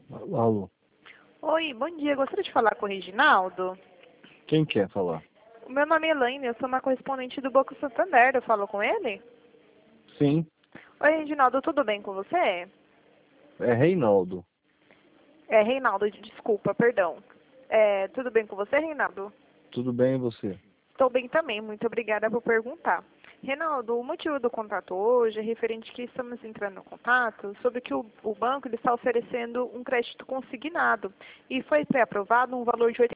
Alô, Oi, bom dia. Gostaria de falar com o Reginaldo. quem quer falar? O meu nome é Elaine, eu sou uma correspondente do Banco Santander. Eu falo com ele? Sim, Oi, Reginaldo, tudo bem com você? é Reinaldo. É, Reinaldo, desculpa, perdão. Tudo bem com você, Reinaldo? Tudo bem e você? Estou bem também, muito obrigada por perguntar. Reinaldo, o motivo do contato hoje é referente que estamos entrando em contato sobre que o banco ele está oferecendo um crédito consignado e foi pré-aprovado um valor de R$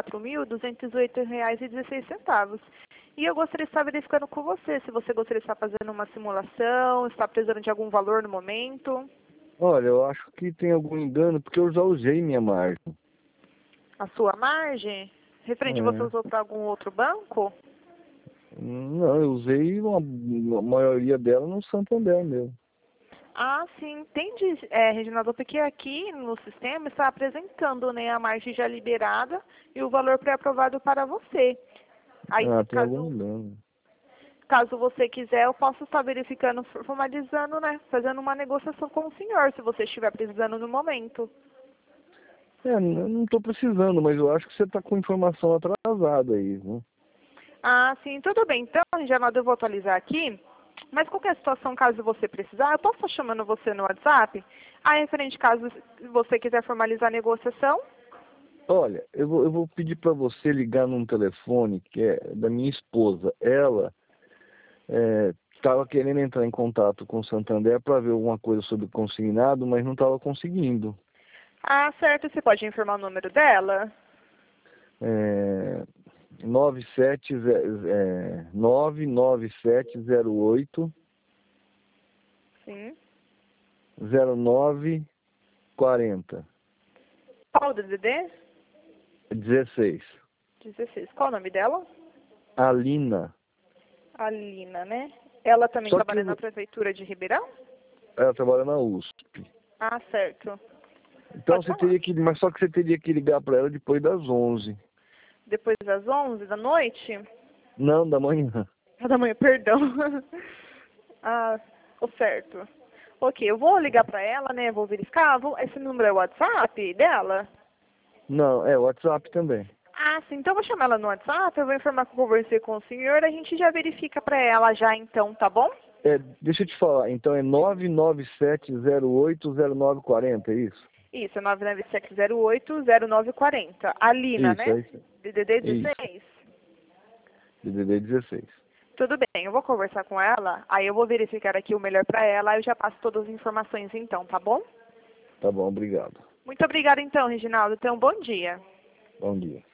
84.208,16. E eu gostaria de estar verificando com você se você gostaria de estar fazendo uma simulação, está precisando de algum valor no momento. Olha, eu acho que tem algum engano porque eu já usei minha margem. A sua margem, referente você É. usou para algum outro banco? Não, eu usei a maioria dela no Santander mesmo. Ah, sim, entendi, Reginaldo, porque aqui no sistema está apresentando, né, a margem já liberada e o valor pré-aprovado para você. Aí, Ah, tem algum caso, engano. caso você quiser, eu posso estar verificando, formalizando, né, fazendo uma negociação com o senhor, se você estiver precisando no momento. Eu não estou precisando, mas eu acho que você está com informação atrasada aí, né? Ah, sim, tudo bem. Então, Reginaldo, eu vou atualizar aqui. Mas qualquer situação, caso você precisar, eu posso estar chamando você no WhatsApp? Aí, referente caso você quiser formalizar a negociação? Olha, eu vou pedir para você ligar num telefone que é da minha esposa. Ela estava querendo entrar em contato com o Santander para ver alguma coisa sobre consignado, mas não estava conseguindo. Ah, certo. Você pode informar o número dela? É, 99708 Sim. 0940 Qual o DDD? 16. 16. Qual o nome dela? Alina. Alina, né? Ela também Só que trabalha na prefeitura de Ribeirão? ela trabalha na USP. Ah, certo. Então Pode você falar. teria que, mas só que você teria que ligar para ela depois das 11. Depois das 11 da noite? Não, da manhã. Ah, da manhã, perdão. Ah, o certo. Ok, eu vou ligar para ela, né? Vou verificar. Esse número é o WhatsApp dela? Não, é WhatsApp também. Ah, sim. Então eu vou chamar ela no WhatsApp, eu vou informar que eu conversei com o senhor, a gente já verifica para ela já então, tá bom? Deixa eu te falar, então é 997080940, é isso? Isso, é 997080940. A Lina, Isso, né? é isso. DDD Isso, 16. DDD 16. Tudo bem, eu vou conversar com ela, aí eu vou verificar aqui o melhor para ela, aí eu já passo todas as informações então, tá bom? Tá bom, obrigado. Muito obrigada então, Reginaldo. Tenha um bom dia. Bom dia.